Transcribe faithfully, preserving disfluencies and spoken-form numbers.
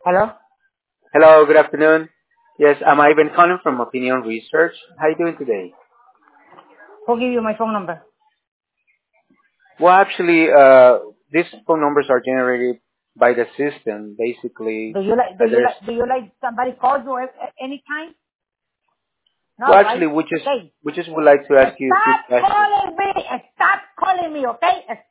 Hello? Hello, good afternoon. Yes, I'm Ivan calling from Opinion Research. How are you doing today? Who give you my phone number? Well, actually, uh, these phone numbers are generated by the system. Basically, Do you like, do uh, you there's like, do you like somebody calls you at, at any time? No, well, right? actually, we just Okay. we just would like to ask you a few Stop questions. calling me. Stop calling me, okay?